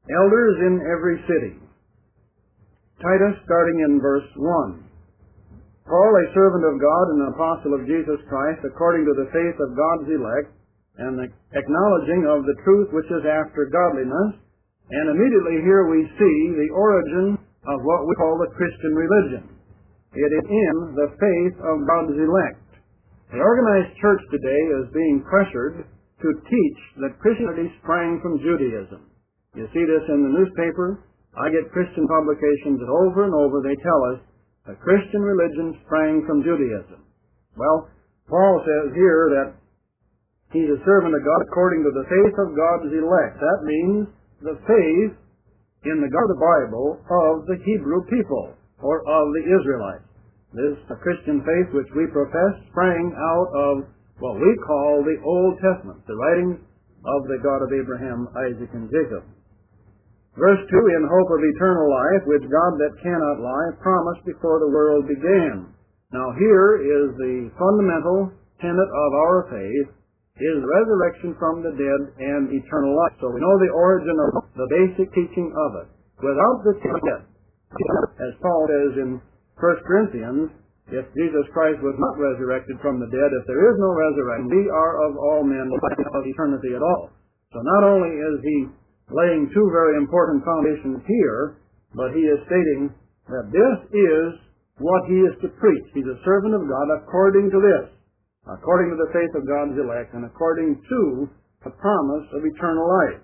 Elders in every city. Titus, starting in verse 1. Paul, a servant of God and an apostle of Jesus Christ, according to the faith of God's elect, and the acknowledging of the truth which is after godliness. And immediately here we see the origin of what we call the Christian religion. It is in the faith of God's elect. The organized church today is being pressured to teach that Christianity sprang from Judaism. You see this in the newspaper. I get Christian publications that over and over they tell us the Christian religion sprang from Judaism. Well, Paul says here that he's a servant of God according to the faith of God's elect. That means the faith in the God of the Bible of the Hebrew people, or of the Israelites. This Christian faith which we profess sprang out of what we call the Old Testament, the writings of the God of Abraham, Isaac, and Jacob. Verse 2, in hope of eternal life, which God that cannot lie promised before the world began. Now here is the fundamental tenet of our faith, is resurrection from the dead and eternal life. So we know the origin of the basic teaching of it. Without the dead, as Paul says in 1 Corinthians, if Jesus Christ was not resurrected from the dead, if there is no resurrection, we are of all men of eternity at all. So not only is he laying two very important foundations here, but he is stating that this is what he is to preach. He's a servant of God according to this, according to the faith of God's elect, and according to the promise of eternal life.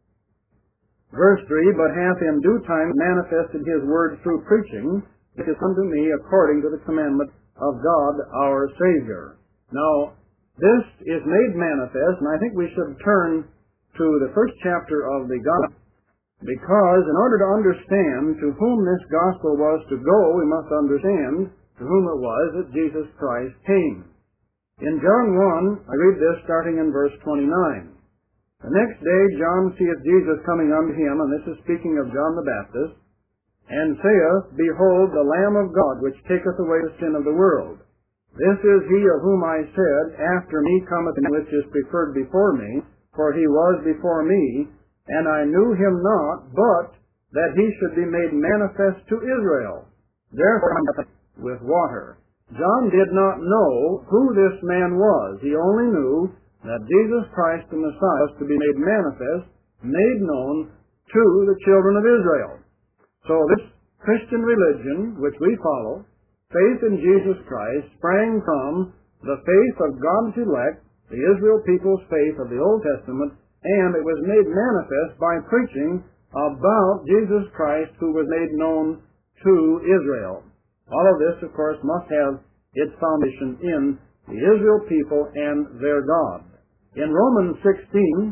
Verse 3, but hath in due time manifested his word through preaching, which is unto me according to the commandment of God our Savior. Now, this is made manifest, and I think we should turn to the first chapter of the Gospel, because in order to understand to whom this Gospel was to go, we must understand to whom it was that Jesus Christ came. In John 1, I read this starting in verse 29. The next day John seeth Jesus coming unto him, and this is speaking of John the Baptist, and saith, Behold, the Lamb of God, which taketh away the sin of the world. This is he of whom I said, After me cometh he which is preferred before me, for he was before me, and I knew him not, but that he should be made manifest to Israel. Therefore, with water. John did not know who this man was. He only knew that Jesus Christ the Messiah was to be made manifest, made known to the children of Israel. So this Christian religion, which we follow, faith in Jesus Christ, sprang from the faith of God's elect, the Israel people's faith of the Old Testament, and it was made manifest by preaching about Jesus Christ, who was made known to Israel. All of this, of course, must have its foundation in the Israel people and their God. In Romans 16,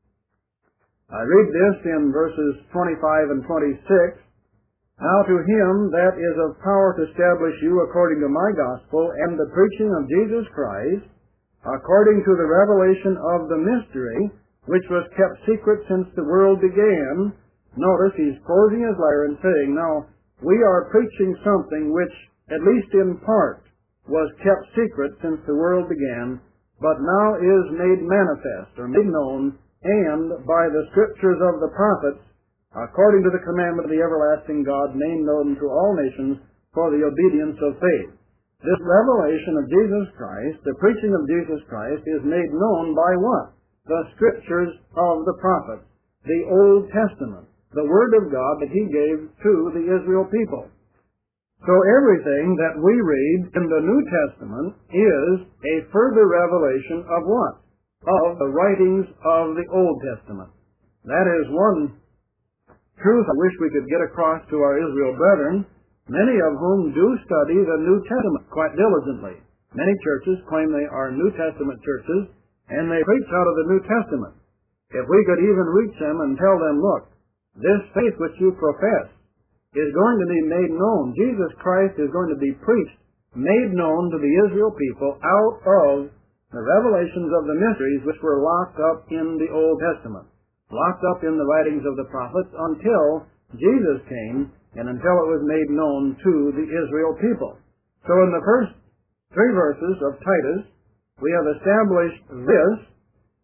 I read this in verses 25 and 26, Now to him that is of power to establish you according to my gospel and the preaching of Jesus Christ, according to the revelation of the mystery, which was kept secret since the world began. Notice he's closing his letter and saying, Now, we are preaching something which, at least in part, was kept secret since the world began, but now is made manifest, or made known, and by the scriptures of the prophets, according to the commandment of the everlasting God, made known to all nations for the obedience of faith. This revelation of Jesus Christ, the preaching of Jesus Christ, is made known by what? The scriptures of the prophets, the Old Testament, the Word of God that he gave to the Israel people. So everything that we read in the New Testament is a further revelation of what? Of the writings of the Old Testament. That is one truth I wish we could get across to our Israel brethren, many of whom do study the New Testament quite diligently. Many churches claim they are New Testament churches, and they preach out of the New Testament. If we could even reach them and tell them, look, this faith which you profess is going to be made known. Jesus Christ is going to be preached, made known to the Israel people out of the revelations of the mysteries which were locked up in the Old Testament, locked up in the writings of the prophets until Jesus came and until it was made known to the Israel people. So in the first 3 verses of Titus, we have established this,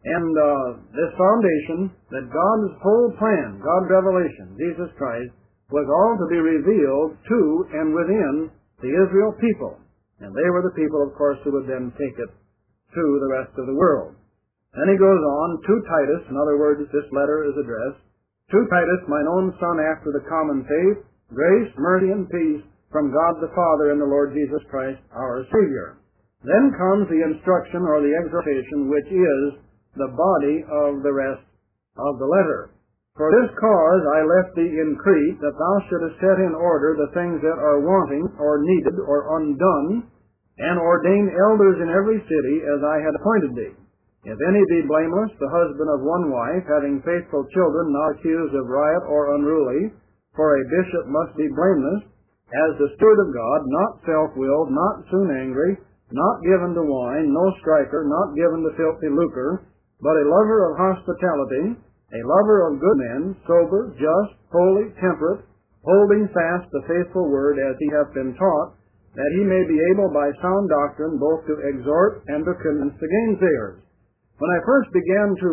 And this foundation, that God's whole plan, God's revelation, Jesus Christ, was all to be revealed to and within the Israel people. And they were the people, of course, who would then take it to the rest of the world. Then he goes on to Titus. In other words, this letter is addressed to Titus, mine own son after the common faith, grace, mercy, and peace from God the Father and the Lord Jesus Christ, our Savior. Then comes the instruction or the exhortation, which is the body of the rest of the letter. For this cause I left thee in Crete, that thou shouldest set in order the things that are wanting, or needed, or undone, and ordain elders in every city, as I had appointed thee. If any be blameless, the husband of one wife, having faithful children, not accused of riot or unruly, for a bishop must be blameless, as the steward of God, not self-willed, not soon angry, not given to wine, no striker, not given to filthy lucre, but a lover of hospitality, a lover of good men, sober, just, holy, temperate, holding fast the faithful word as he hath been taught, that he may be able by sound doctrine both to exhort and to convince the gainsayers. When I first began to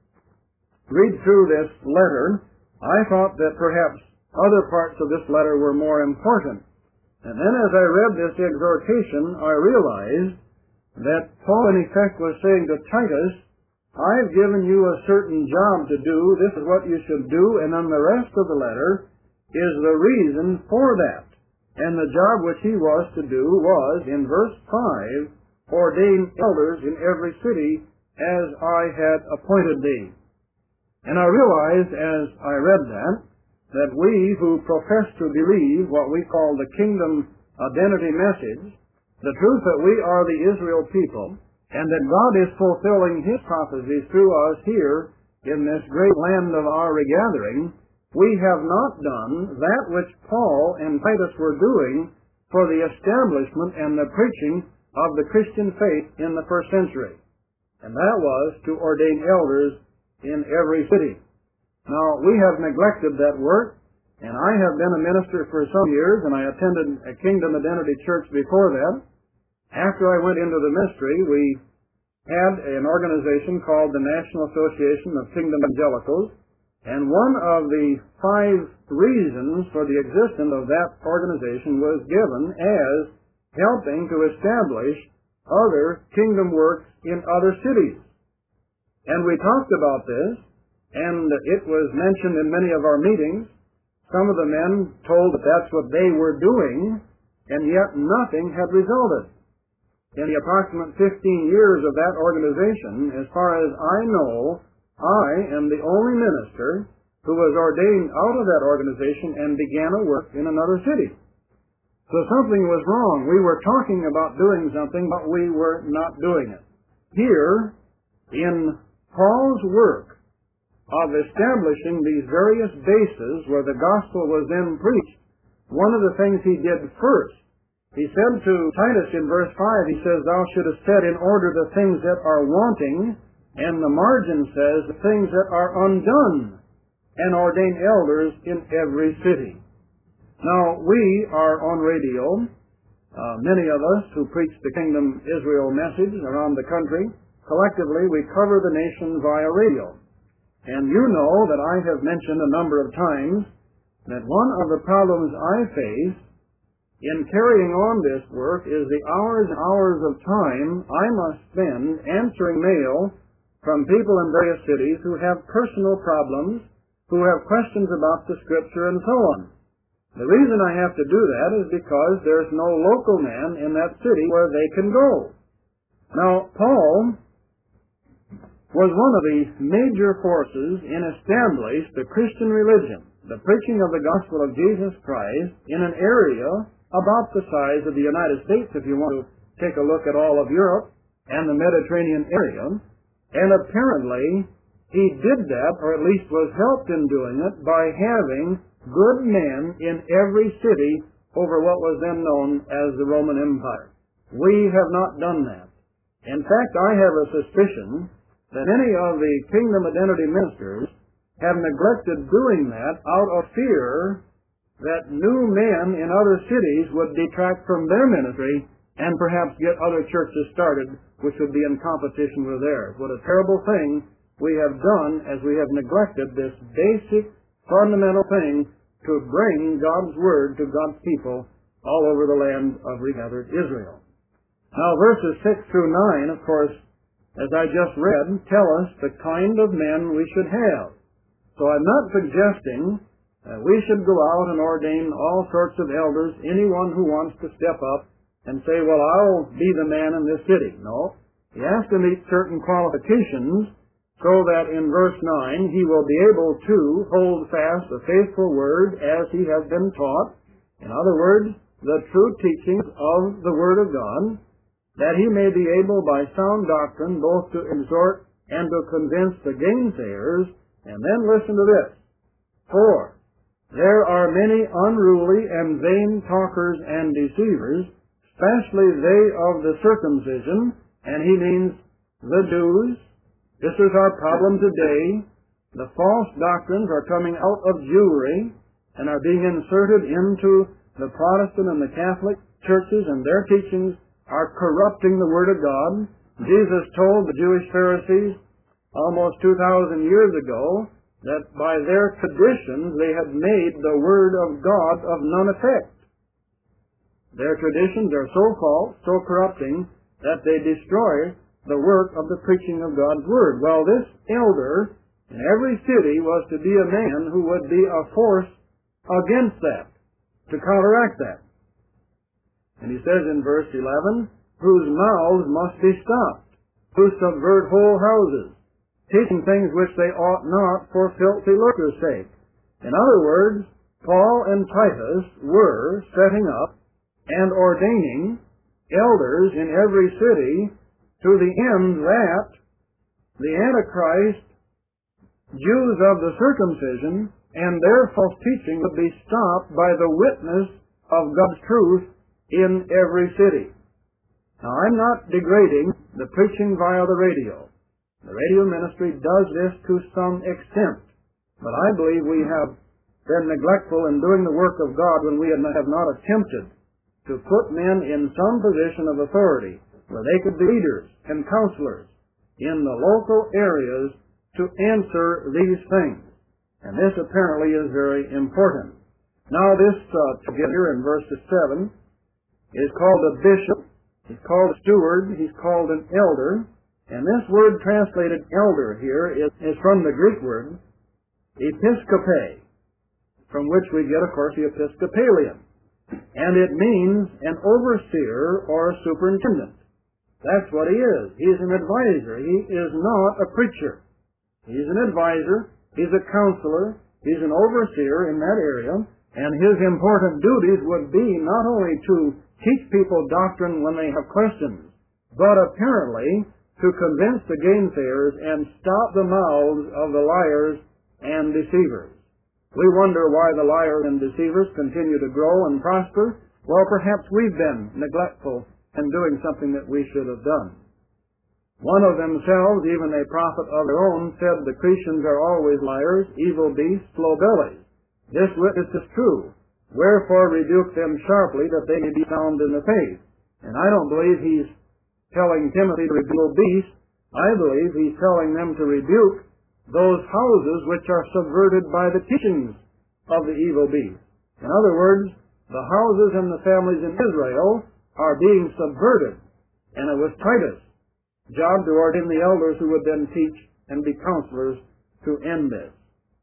read through this letter, I thought that perhaps other parts of this letter were more important. And then as I read this exhortation, I realized that Paul in effect was saying to Titus, I've given you a certain job to do, this is what you should do, and then the rest of the letter is the reason for that. And the job which he was to do was, in verse 5, ordain elders in every city as I had appointed thee. And I realized as I read that we who profess to believe what we call the kingdom identity message, the truth that we are the Israel people, and that God is fulfilling His prophecies through us here in this great land of our regathering, we have not done that which Paul and Titus were doing for the establishment and the preaching of the Christian faith in the first century. And that was to ordain elders in every city. Now, we have neglected that work, and I have been a minister for some years, and I attended a Kingdom Identity church before that. After I went into the ministry, we had an organization called the National Association of Kingdom Evangelicals, and one of the 5 reasons for the existence of that organization was given as helping to establish other kingdom works in other cities. And we talked about this, and it was mentioned in many of our meetings. Some of the men told that that's what they were doing, and yet nothing had resulted. In the approximate 15 years of that organization, as far as I know, I am the only minister who was ordained out of that organization and began a work in another city. So something was wrong. We were talking about doing something, but we were not doing it. Here, in Paul's work of establishing these various bases where the gospel was then preached, one of the things he did first, he said to Titus in verse 5, he says, thou shouldest set in order the things that are wanting, and the margin says, the things that are undone, and ordain elders in every city. Now, we are on radio, many of us who preach the Kingdom Israel message around the country. Collectively, we cover the nation via radio. And you know that I have mentioned a number of times that one of the problems I face in carrying on this work is the hours and hours of time I must spend answering mail from people in various cities who have personal problems, who have questions about the Scripture and so on. The reason I have to do that is because there's no local man in that city where they can go. Now, Paul was one of the major forces in establishing the Christian religion, the preaching of the gospel of Jesus Christ in an area about the size of the United States, if you want to take a look at all of Europe and the Mediterranean area. And apparently, he did that, or at least was helped in doing it, by having good men in every city over what was then known as the Roman Empire. We have not done that. In fact, I have a suspicion that many of the Kingdom Identity ministers have neglected doing that out of fear that new men in other cities would detract from their ministry and perhaps get other churches started which would be in competition with theirs. What a terrible thing we have done as we have neglected this basic, fundamental thing to bring God's Word to God's people all over the land of regathered Israel. Now, verses 6 through 9, of course, as I just read, tell us the kind of men we should have. So I'm not suggesting that we should go out and ordain all sorts of elders, anyone who wants to step up and say, well, I'll be the man in this city. No. He has to meet certain qualifications so that in verse 9 he will be able to hold fast the faithful word as he has been taught. In other words, the true teachings of the Word of God, that he may be able by sound doctrine both to exhort and to convince the gainsayers. And then listen to this. For there are many unruly and vain talkers and deceivers, especially they of the circumcision, and he means the Jews. This is our problem today. The false doctrines are coming out of Jewry and are being inserted into the Protestant and the Catholic churches, and their teachings are corrupting the Word of God. Jesus told the Jewish Pharisees almost 2,000 years ago that by their traditions they had made the Word of God of none effect. Their traditions are so false, so corrupting, that they destroy the work of the preaching of God's Word. Well, this elder in every city was to be a man who would be a force against that, to counteract that. And he says in verse 11, whose mouths must be stopped, who subvert whole houses, teaching things which they ought not for filthy lucre's sake. In other words, Paul and Titus were setting up and ordaining elders in every city to the end that the Antichrist, Jews of the circumcision, and their false teaching would be stopped by the witness of God's truth in every city. Now, I'm not degrading the preaching via the radio. The radio ministry does this to some extent, but I believe we have been neglectful in doing the work of God when we have not attempted to put men in some position of authority where they could be leaders and counselors in the local areas to answer these things. And this apparently is very important. Now this together in verse 7 is called a bishop, he's called a steward, he's called an elder, and this word translated elder here is from the Greek word episkope, from which we get, of course, the Episcopalian. And it means an overseer or superintendent. That's what he is. He's an advisor. He is not a preacher. He's an advisor. He's a counselor. He's an overseer in that area. And his important duties would be not only to teach people doctrine when they have questions, but apparently to convince the gainsayers and stop the mouths of the liars and deceivers. We wonder why the liars and deceivers continue to grow and prosper. Well, perhaps we've been neglectful in doing something that we should have done. One of themselves, even a prophet of their own, said the Christians are always liars, evil beasts, slow bellies. This witness is true. Wherefore rebuke them sharply, that they may be sound in the faith. And I don't believe he's telling Timothy to rebuke evil beasts. I believe he's telling them to rebuke those houses which are subverted by the teachings of the evil beast. In other words, the houses and the families in Israel are being subverted. And it was Titus' job to ordain the elders who would then teach and be counselors to end this.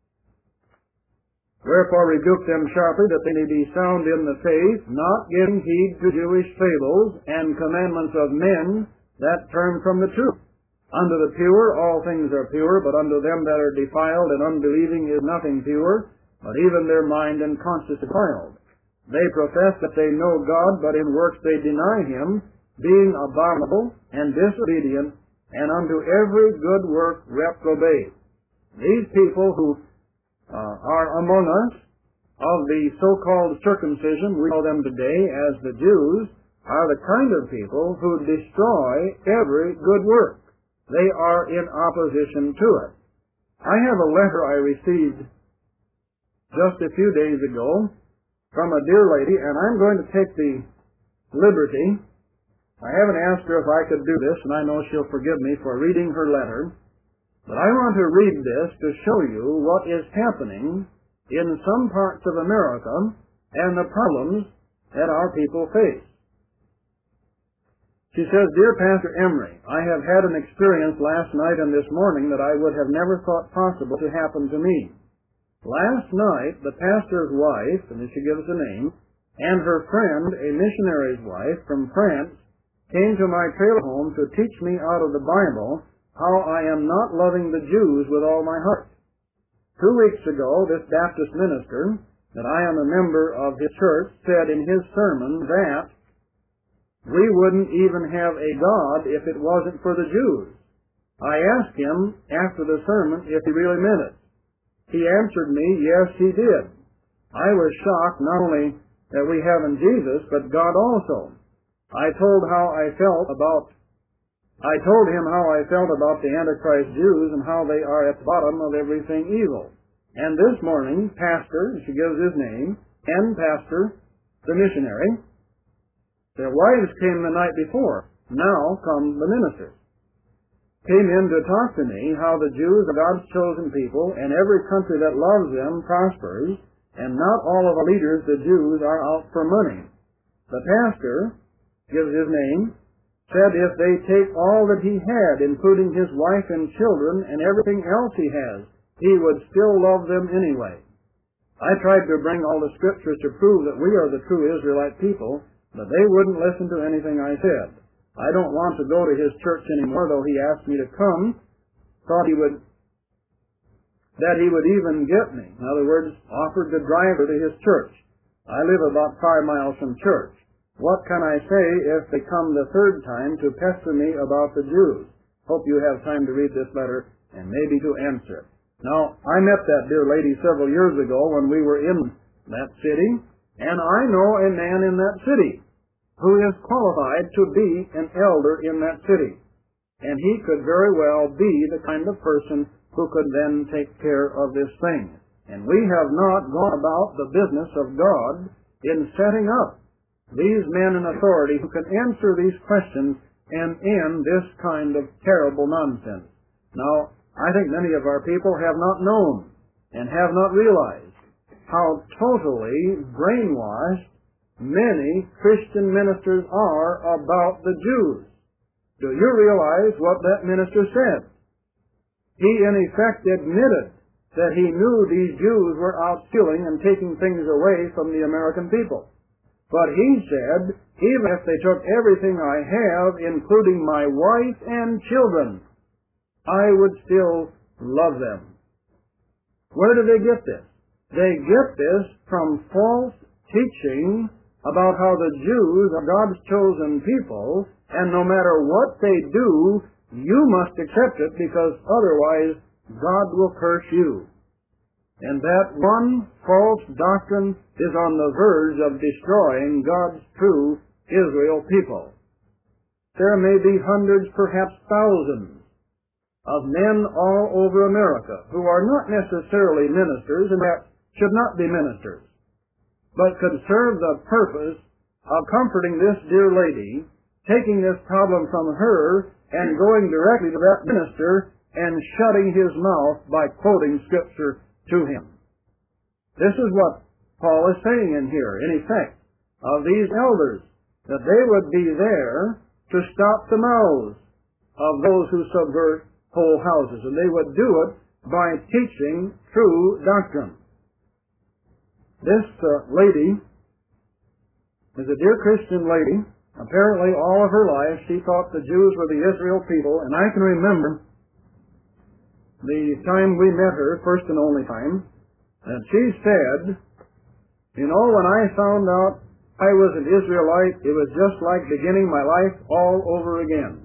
Wherefore rebuke them sharply, that they may be sound in the faith, not giving heed to Jewish fables and commandments of men that turn from the truth. Unto the pure all things are pure, but unto them that are defiled and unbelieving is nothing pure, but even their mind and conscience defiled. They profess that they know God, but in works they deny Him, being abominable and disobedient, and unto every good work reprobate. These people who are among us, of the so-called circumcision, we know them today as the Jews, are the kind of people who destroy every good work. They are in opposition to it. I have a letter I received just a few days ago from a dear lady, and I'm going to take the liberty I haven't asked her if I could do this, and I know she'll forgive me for reading her letter, but I want to read this to show you what is happening in some parts of America and the problems that our people face. She says, "Dear Pastor Emery, I have had an experience last night and this morning that I would have never thought possible to happen to me. Last night, the pastor's wife," and she gives a name, "and her friend, a missionary's wife from France, came to my trailer home to teach me out of the Bible how I am not loving the Jews with all my heart. 2 weeks ago, this Baptist minister, that I am a member of his church, said in his sermon that we wouldn't even have a God if it wasn't for the Jews. I asked him after the sermon if he really meant it. He answered me, yes, he did. I was shocked not only that we have in Jesus, but God also. I told him how I felt about the Antichrist Jews and how they are at the bottom of everything evil. And this morning, Pastor," she gives his name, "and Pastor, the missionary, their wives came the night before. Now come the ministers. Came in to talk to me how the Jews are God's chosen people, and every country that loves them prospers, and not all of our leaders, the Jews, are out for money. The pastor," gives his name, "said if they take all that he had, including his wife and children and everything else he has, he would still love them anyway. I tried to bring all the scriptures to prove that we are the true Israelite people, but they wouldn't listen to anything I said. I don't want to go to his church anymore, though he asked me to come. Thought that he would even get me." In other words, offered to drive her to his church. "I live about 5 miles from church. What can I say if they come the third time to pester me about the Jews? Hope you have time to read this letter and maybe to answer it." Now, I met that dear lady several years ago when we were in that city, and I know a man in that city who is qualified to be an elder in that city. And he could very well be the kind of person who could then take care of this thing. And we have not gone about the business of God in setting up these men in authority who can answer these questions and end this kind of terrible nonsense. Now, I think many of our people have not known and have not realized how totally brainwashed many Christian ministers are about the Jews. Do you realize what that minister said? He, in effect, admitted that he knew these Jews were out stealing and taking things away from the American people. But he said, even if they took everything I have, including my wife and children, I would still love them. Where do they get this? They get this from false teaching about how the Jews are God's chosen people, and no matter what they do, you must accept it because otherwise God will curse you. And that one false doctrine is on the verge of destroying God's true Israel people. There may be hundreds, perhaps thousands, of men all over America who are not necessarily ministers and that should not be ministers, but could serve the purpose of comforting this dear lady, taking this problem from her and going directly to that minister and shutting his mouth by quoting Scripture to him. This is what Paul is saying in here, in effect, of these elders, that they would be there to stop the mouths of those who subvert whole houses, and they would do it by teaching true doctrine. This lady is a dear Christian lady. Apparently all of her life she thought the Jews were the Israel people, and I can remember the time we met her, first and only time, and she said, "You know, when I found out I was an Israelite, it was just like beginning my life all over again."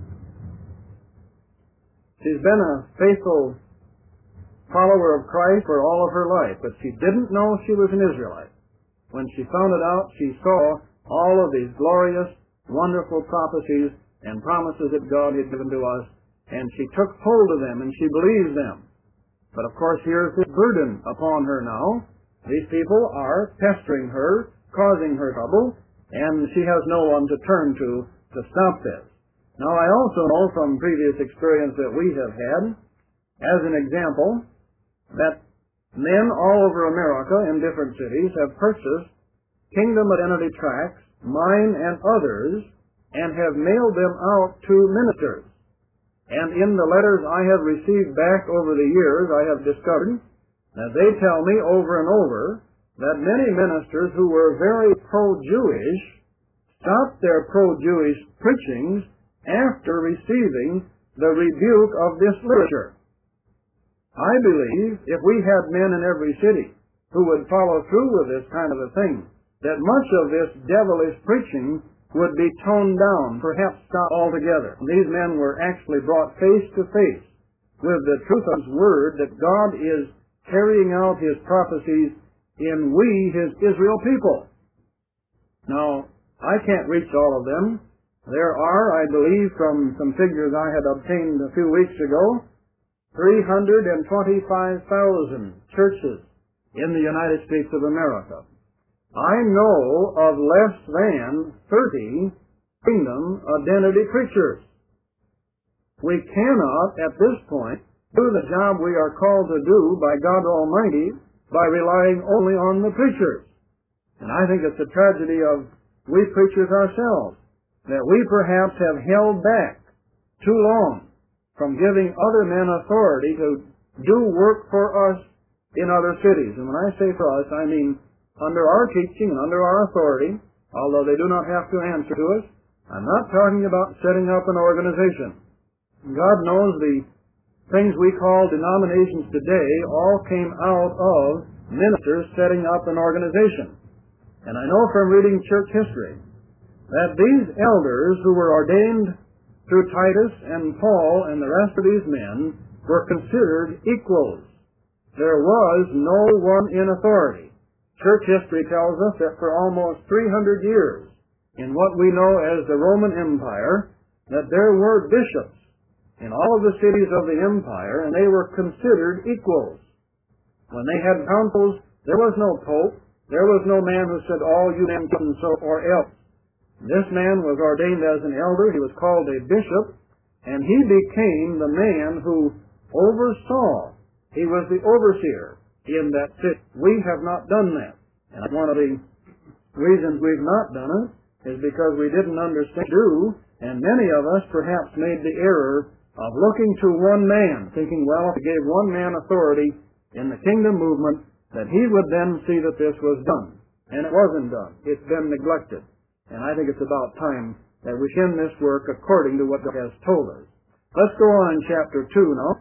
She's been a faithful follower of Christ for all of her life, but she didn't know she was an Israelite. When she found it out, she saw all of these glorious, wonderful prophecies and promises that God had given to us, and she took hold of them, and she believes them. But of course, here's this burden upon her now. These people are pestering her, causing her trouble, and she has no one to turn to to stop this. Now, I also know from previous experience that we have had, as an example, that men all over America in different cities have purchased Kingdom Identity tracts, mine and others, and have mailed them out to ministers. And in the letters I have received back over the years, I have discovered that they tell me over and over that many ministers who were very pro-Jewish stopped their pro-Jewish preachings after receiving the rebuke of this literature. I believe if we had men in every city who would follow through with this kind of a thing, that much of this devilish preaching would be toned down, perhaps stopped altogether. These men were actually brought face to face with the truth of His Word that God is carrying out His prophecies in we, His Israel people. Now, I can't reach all of them. There are, I believe, from some figures I had obtained a few weeks ago, 325,000 churches in the United States of America. I know of less than 30 Kingdom Identity preachers. We cannot, at this point, do the job we are called to do by God Almighty by relying only on the preachers. And I think it's a tragedy of we preachers ourselves, that we perhaps have held back too long from giving other men authority to do work for us in other cities. And when I say for us, I mean under our teaching and under our authority, although they do not have to answer to us. I'm not talking about setting up an organization. God knows the things we call denominations today all came out of ministers setting up an organization. And I know from reading church history that these elders who were ordained through Titus and Paul and the rest of these men were considered equals. There was no one in authority. Church history tells us that for almost 300 years, in what we know as the Roman Empire, that there were bishops in all of the cities of the empire, and they were considered equals. When they had councils, there was no pope. There was no man who said, all you men and so or else. This man was ordained as an elder. He was called a bishop, and he became the man who oversaw. He was the overseer in that city. We have not done that. And one of the reasons we've not done it is because we didn't understand and many of us perhaps made the error of looking to one man, thinking, well, if we gave one man authority in the kingdom movement, that he would then see that this was done. And it wasn't done. It's been neglected. And I think it's about time that we begin this work according to what God has told us. Let's go on in chapter 2 now.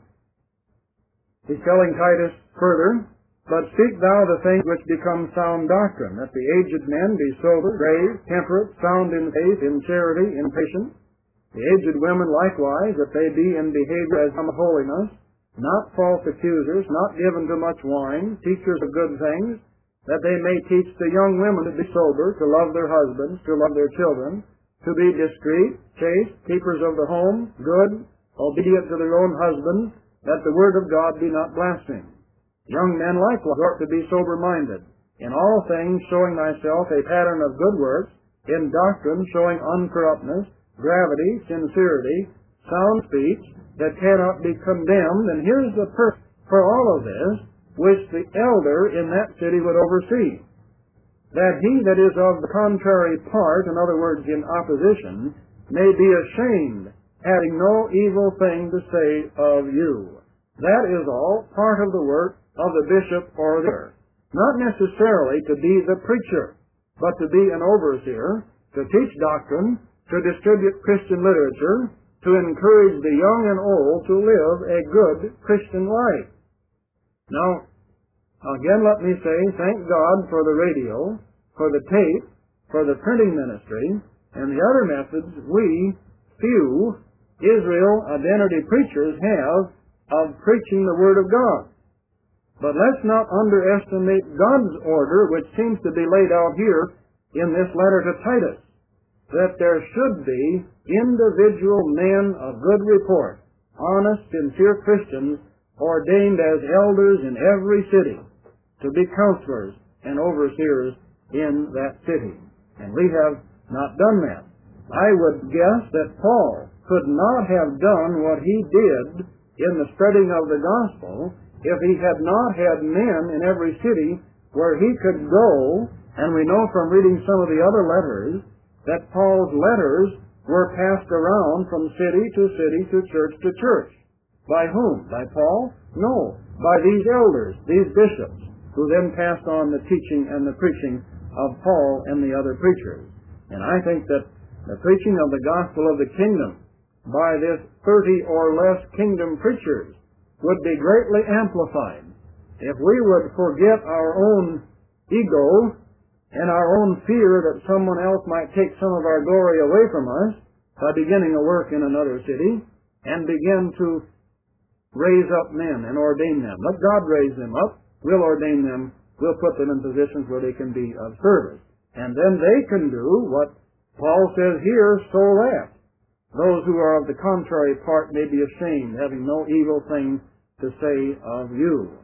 He's telling Titus further, but speak thou the things which become sound doctrine, that the aged men be sober, grave, temperate, sound in faith, in charity, in patience. The aged women likewise, that they be in behavior as unto holiness, not false accusers, not given to much wine, teachers of good things, that they may teach the young women to be sober, to love their husbands, to love their children, to be discreet, chaste, keepers of the home, good, obedient to their own husbands, that the word of God be not blasphemed. Young men likewise ought to be sober-minded, in all things showing thyself a pattern of good works, in doctrine showing uncorruptness, gravity, sincerity, sound speech, that cannot be condemned. And here's the purpose for all of this, which the elder in that city would oversee. That he that is of the contrary part, in other words, in opposition, may be ashamed, having no evil thing to say of you. That is all part of the work of the bishop or the elder. Not necessarily to be the preacher, but to be an overseer, to teach doctrine, to distribute Christian literature, to encourage the young and old to live a good Christian life. Now, again let me say, thank God for the radio, for the tape, for the printing ministry, and the other methods we, few, Israel identity preachers have of preaching the Word of God. But let's not underestimate God's order, which seems to be laid out here in this letter to Titus, that there should be individual men of good report, honest, sincere Christians, ordained as elders in every city, to be counselors and overseers in that city. And we have not done that. I would guess that Paul could not have done what he did in the spreading of the gospel if he had not had men in every city where he could go. And we know from reading some of the other letters that Paul's letters were passed around from city to city to church. By whom? By Paul? No. By these elders, these bishops, who then passed on the teaching and the preaching of Paul and the other preachers. And I think that the preaching of the gospel of the kingdom by this 30 or less kingdom preachers would be greatly amplified if we would forget our own ego and our own fear that someone else might take some of our glory away from us by beginning a work in another city and begin to raise up men and ordain them. Let God raise them up. We'll ordain them. We'll put them in positions where they can be of service. And then they can do what Paul says here, so that those who are of the contrary part may be ashamed, having no evil thing to say of you.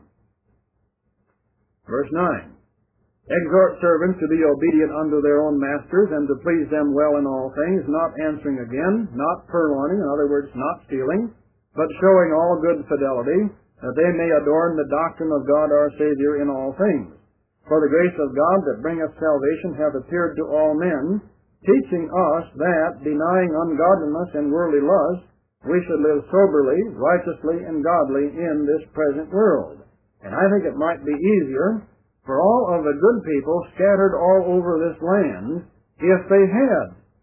Verse 9. Exhort servants to be obedient unto their own masters, and to please them well in all things, not answering again, not purloining, in other words, not stealing, but showing all good fidelity, that they may adorn the doctrine of God our Savior in all things. For the grace of God that bringeth salvation hath appeared to all men, teaching us that, denying ungodliness and worldly lust, we should live soberly, righteously, and godly in this present world. And I think it might be easier for all of the good people scattered all over this land if they had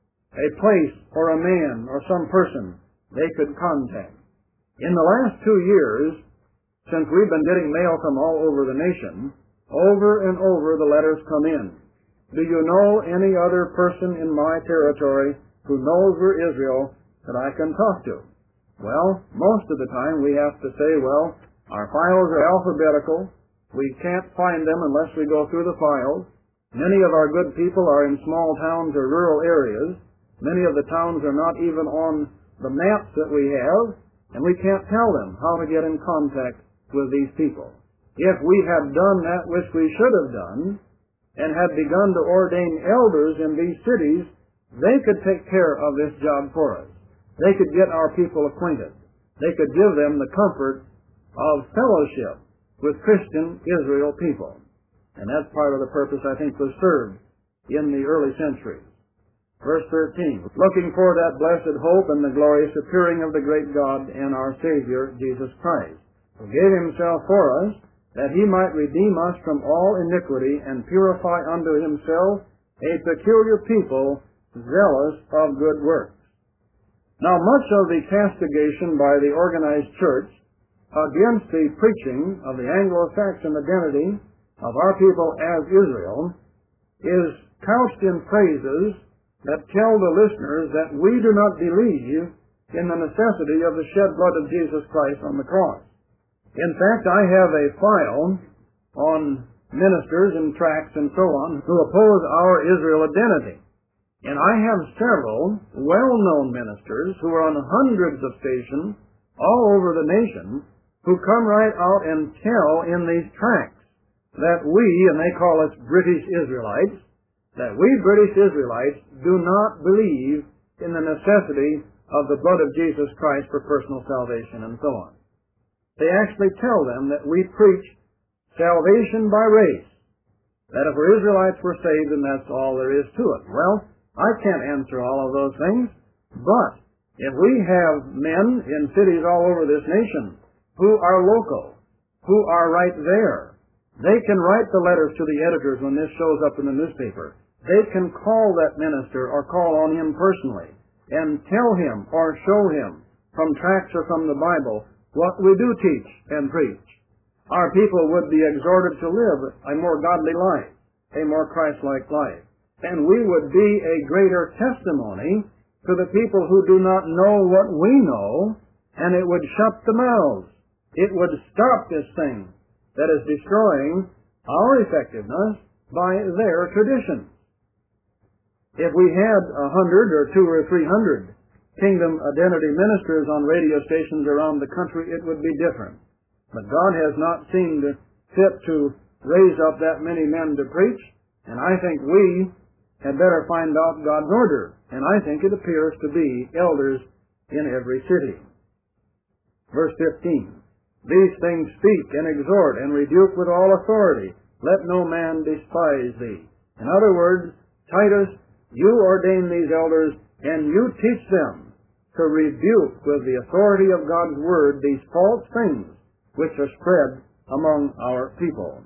a place or a man or some person they could contact. In the last 2 years, since we've been getting mail from all over the nation, over and over the letters come in. Do you know any other person in my territory who knows where Israel that I can talk to? Well, most of the time we have to say, well, our files are alphabetical. We can't find them unless we go through the files. Many of our good people are in small towns or rural areas. Many of the towns are not even on the maps that we have, and we can't tell them how to get in contact with these people. If we had done that which we should have done, and had begun to ordain elders in these cities, they could take care of this job for us. They could get our people acquainted. They could give them the comfort of fellowship with Christian Israel people. And that's part of the purpose I think was served in the early centuries. Verse 13, looking for that blessed hope and the glorious appearing of the great God and our Savior, Jesus Christ, who gave himself for us, that he might redeem us from all iniquity and purify unto himself a peculiar people, zealous of good works. Now, much of the castigation by the organized church against the preaching of the Anglo-Saxon identity of our people as Israel is couched in phrases that tell the listeners that we do not believe in the necessity of the shed blood of Jesus Christ on the cross. In fact, I have a file on ministers and tracts and so on who oppose our Israel identity. And I have several well-known ministers who are on hundreds of stations all over the nation who come right out and tell in these tracts that we, and they call us British Israelites, that we British Israelites do not believe in the necessity of the blood of Jesus Christ for personal salvation and so on. They actually tell them that we preach salvation by race, that if we're Israelites, we're saved, and that's all there is to it. Well, I can't answer all of those things, but if we have men in cities all over this nation who are local, who are right there, they can write the letters to the editors when this shows up in the newspaper. They can call that minister or call on him personally and tell him or show him from tracts or from the Bible what we do teach and preach. Our people would be exhorted to live a more godly life, a more Christ-like life. And we would be a greater testimony to the people who do not know what we know, and it would shut the mouths. It would stop this thing that is destroying our effectiveness by their traditions. If we had 100 or 200 or 300 kingdom identity ministers on radio stations around the country, it would be different. But God has not seemed fit to raise up that many men to preach, and I think we had better find out God's order, and I think it appears to be elders in every city. Verse 15, these things speak and exhort and rebuke with all authority. Let no man despise thee. In other words, Titus, you ordain these elders, and you teach them to rebuke with the authority of God's Word these false things which are spread among our people.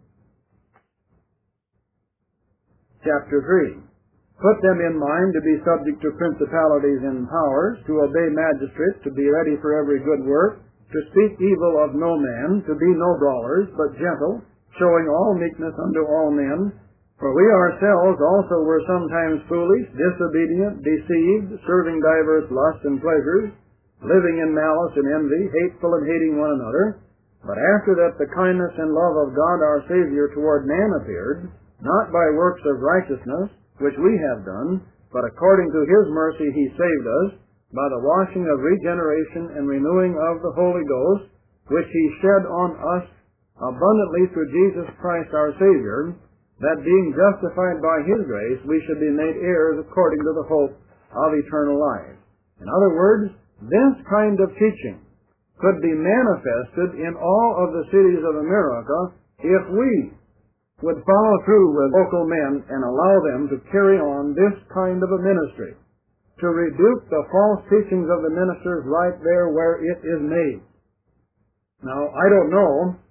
Chapter 3. Put them in mind to be subject to principalities and powers, to obey magistrates, to be ready for every good work, to speak evil of no man, to be no brawlers, but gentle, showing all meekness unto all men. For we ourselves also were sometimes foolish, disobedient, deceived, serving divers lusts and pleasures, living in malice and envy, hateful and hating one another. But after that the kindness and love of God our Savior toward man appeared, not by works of righteousness, which we have done, but according to His mercy He saved us, by the washing of regeneration and renewing of the Holy Ghost, which He shed on us abundantly through Jesus Christ our Savior, that being justified by His grace, we should be made heirs according to the hope of eternal life. In other words, this kind of teaching could be manifested in all of the cities of America if we would follow through with local men and allow them to carry on this kind of a ministry, to rebuke the false teachings of the ministers right there where it is made. Now, I don't know.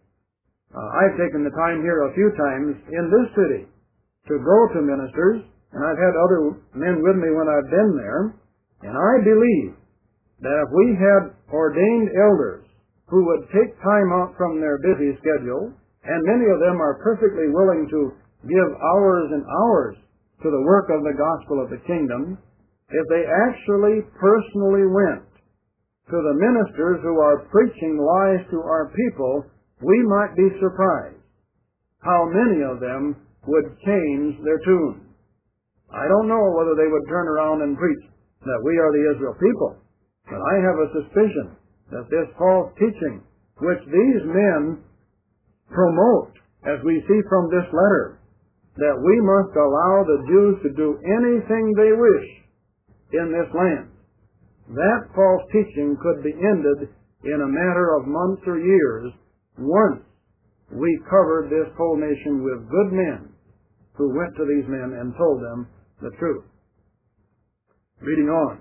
I've taken the time here a few times in this city to go to ministers, and I've had other men with me when I've been there, and I believe that if we had ordained elders who would take time out from their busy schedule, and many of them are perfectly willing to give hours and hours to the work of the gospel of the kingdom, if they actually personally went to the ministers who are preaching lies to our people, we might be surprised how many of them would change their tune. I don't know whether they would turn around and preach that we are the Israel people, but I have a suspicion that this false teaching, which these men promote, as we see from this letter, that we must allow the Jews to do anything they wish in this land, that false teaching could be ended in a matter of months or years once we covered this whole nation with good men who went to these men and told them the truth. Reading on.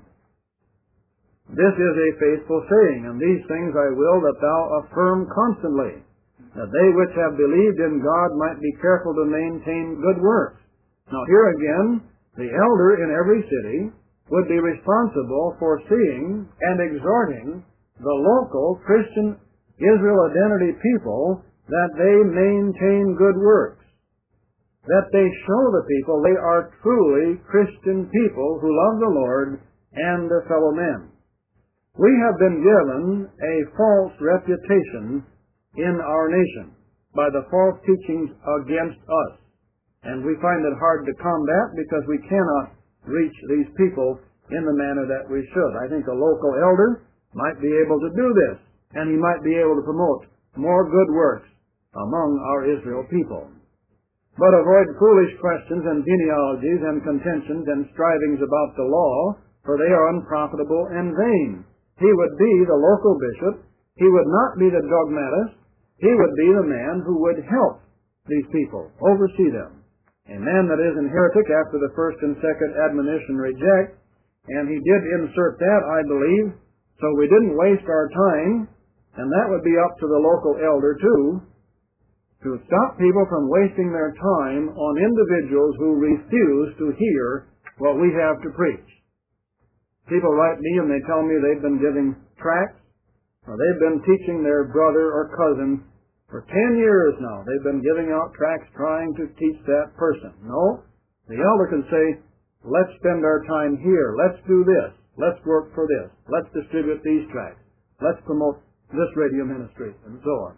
This is a faithful saying, and these things I will that thou affirm constantly, that they which have believed in God might be careful to maintain good works. Now here again, the elder in every city would be responsible for seeing and exhorting the local Christian Israel identity people that they maintain good works, that they show the people they are truly Christian people who love the Lord and their fellow men. We have been given a false reputation in our nation by the false teachings against us, and we find it hard to combat because we cannot reach these people in the manner that we should. I think a local elder might be able to do this, and he might be able to promote more good works among our Israel people. But avoid foolish questions and genealogies and contentions and strivings about the law, for they are unprofitable and vain. He would be the local bishop. He would not be the dogmatist. He would be the man who would help these people, oversee them. A man that is an heretic after the first and second admonition reject, and he did insert that, I believe, so we didn't waste our time, and that would be up to the local elder too, to stop people from wasting their time on individuals who refuse to hear what we have to preach. People write me and they tell me they've been giving tracts, or they've been teaching their brother or cousin for 10 years now. They've been giving out tracts trying to teach that person. No, the elder can say, let's spend our time here, let's do this, let's work for this, let's distribute these tracts, let's promote this radio ministry, and so on.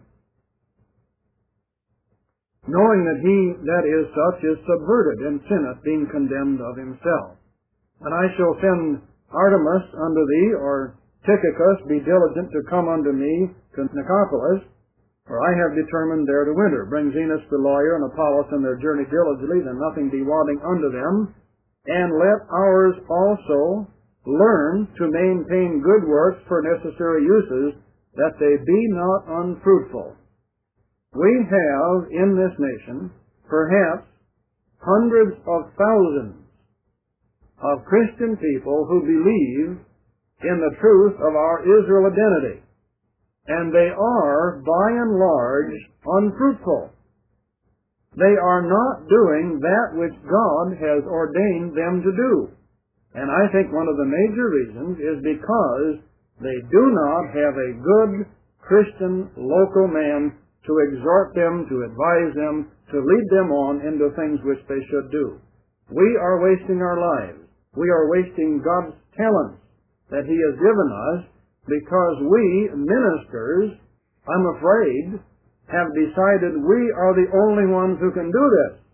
Knowing that he that is such is subverted and sinneth, being condemned of himself. And I shall send Artemas unto thee, or Tychicus, be diligent to come unto me to Nicopolis, For I have determined there to winter. Bring Zenas the lawyer and Apollos on their journey diligently, that nothing be wanting unto them. And let ours also learn to maintain good works for necessary uses, that they be not unfruitful. We have in this nation perhaps hundreds of thousands of Christian people who believe in the truth of our Israel identity. And they are, by and large, unfruitful. They are not doing that which God has ordained them to do. And I think one of the major reasons is because they do not have a good Christian local man to exhort them, to advise them, to lead them on into things which they should do. We are wasting our lives. We are wasting God's talents that He has given us, because we, ministers, I'm afraid, have decided we are the only ones who can do this.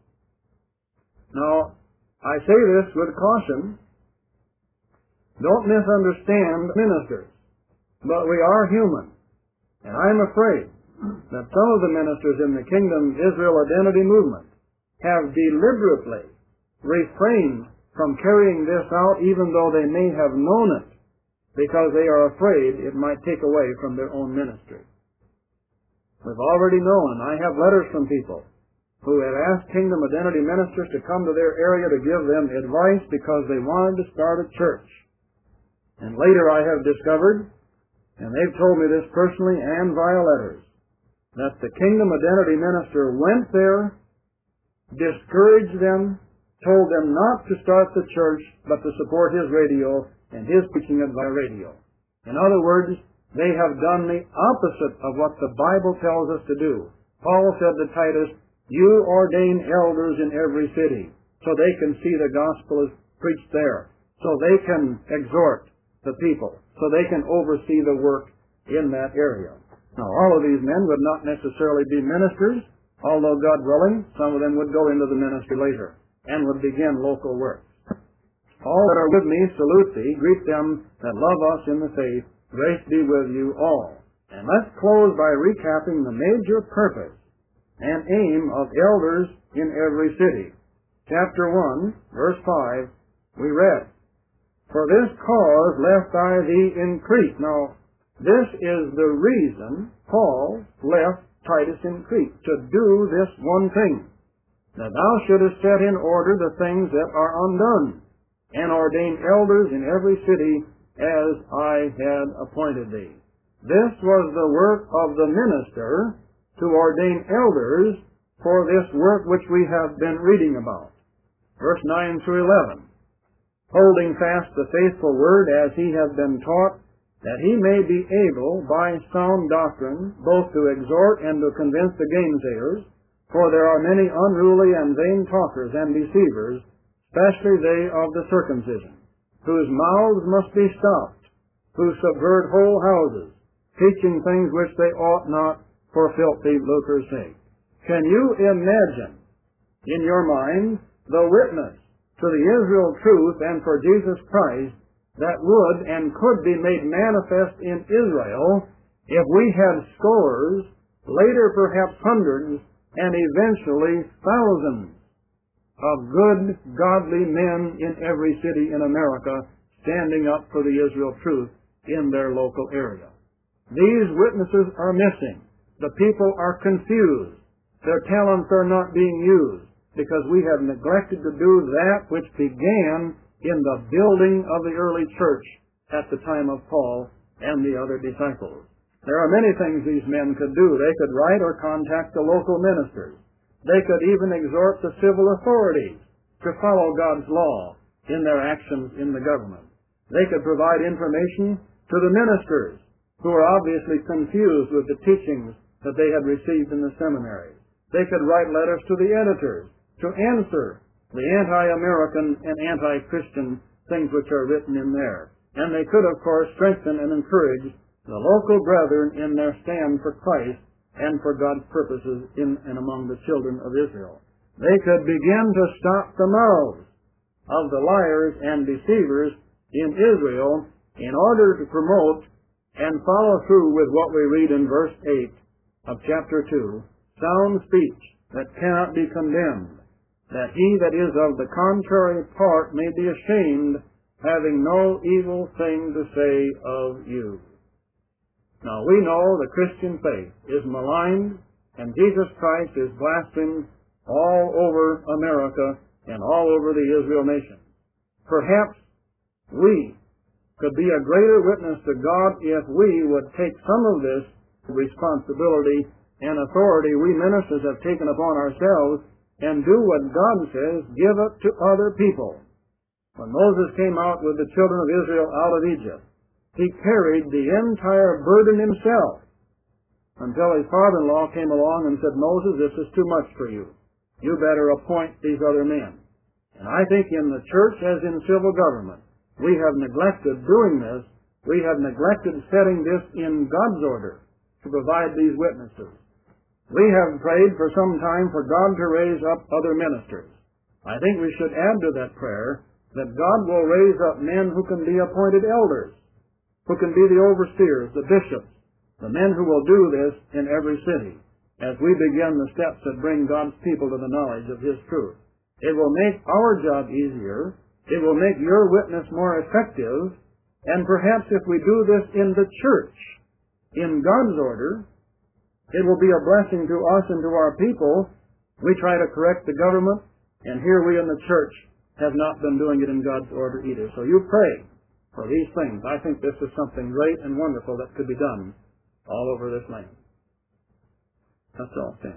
Now, I say this with caution. Don't misunderstand ministers, but we are human. And I'm afraid that some of the ministers in the Kingdom Israel Identity Movement have deliberately refrained from carrying this out, even though they may have known it, because they are afraid it might take away from their own ministry. We've already known, and I have letters from people who have asked Kingdom Identity ministers to come to their area to give them advice because they wanted to start a church. And later I have discovered, and they've told me this personally and via letters, that the Kingdom Identity minister went there, discouraged them, told them not to start the church, but to support his radio and his preaching it via radio. In other words, they have done the opposite of what the Bible tells us to do. Paul said to Titus, you ordain elders in every city, so they can see the gospel is preached there, so they can exhort the people, so they can oversee the work in that area. Now, all of these men would not necessarily be ministers, although God willing, some of them would go into the ministry later and would begin local work. All that are with me salute thee, greet them that love us in the faith, grace be with you all. And let's close by recapping the major purpose and aim of elders in every city. Chapter 1, verse 5, we read, for this cause left I thee in Crete. Now, this is the reason Paul left Titus in Crete, to do this one thing, that thou shouldest set in order the things that are undone, and ordain elders in every city as I had appointed thee. This was the work of the minister, to ordain elders for this work which we have been reading about. Verse 9 through 11. Holding fast the faithful word as he has been taught, that he may be able by sound doctrine both to exhort and to convince the gainsayers, for there are many unruly and vain talkers and deceivers, especially they of the circumcision, whose mouths must be stopped, who subvert whole houses, teaching things which they ought not, for filthy lucre's sake. Can you imagine in your mind the witness to the Israel truth and for Jesus Christ that would and could be made manifest in Israel if we had scores, later perhaps hundreds, and eventually thousands of good, godly men in every city in America standing up for the Israel truth in their local area? These witnesses are missing. The people are confused. Their talents are not being used because we have neglected to do that which began in the building of the early church at the time of Paul and the other disciples. There are many things these men could do. They could write or contact the local ministers. They could even exhort the civil authorities to follow God's law in their actions in the government. They could provide information to the ministers who are obviously confused with the teachings that they had received in the seminaries. They could write letters to the editors to answer the anti-American and anti-Christian things which are written in there. And they could, of course, strengthen and encourage the local brethren in their stand for Christ and for God's purposes in and among the children of Israel. They could begin to stop the mouths of the liars and deceivers in Israel in order to promote and follow through with what we read in verse 8, of chapter 2, sound speech that cannot be condemned, that he that is of the contrary part may be ashamed, having no evil thing to say of you. Now we know the Christian faith is maligned, and Jesus Christ is blasphemed all over America and all over the Israel nation. Perhaps we could be a greater witness to God if we would take some of this responsibility and authority we ministers have taken upon ourselves and do what God says, give it to other people. When Moses came out with the children of Israel out of Egypt, he carried the entire burden himself until his father-in-law came along and said, Moses, this is too much for you. You better appoint these other men. And I think in the church as in civil government, we have neglected doing this. We have neglected setting this in God's order to provide these witnesses. We have prayed for some time for God to raise up other ministers. I think we should add to that prayer that God will raise up men who can be appointed elders, who can be the overseers, the bishops, the men who will do this in every city as we begin the steps that bring God's people to the knowledge of His truth. It will make our job easier. It will make your witness more effective. And perhaps if we do this in the church, in God's order, it will be a blessing to us and to our people. We try to correct the government, and here we in the church have not been doing it in God's order either. So you pray for these things. I think this is something great and wonderful that could be done all over this land. Let's all stand.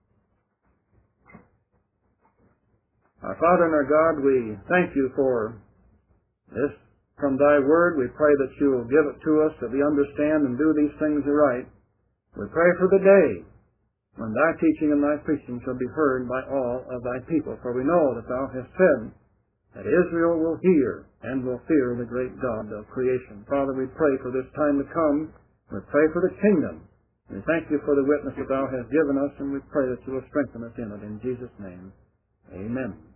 Our Father and our God, we thank you for this from thy word. We pray that you will give it to us, that we understand and do these things aright. We pray for the day when thy teaching and thy preaching shall be heard by all of thy people. For we know that thou hast said that Israel will hear and will fear the great God of creation. Father, we pray for this time to come. We pray for the kingdom. We thank you for the witness that thou hast given us, and we pray that you will strengthen us in it. In Jesus' name, amen.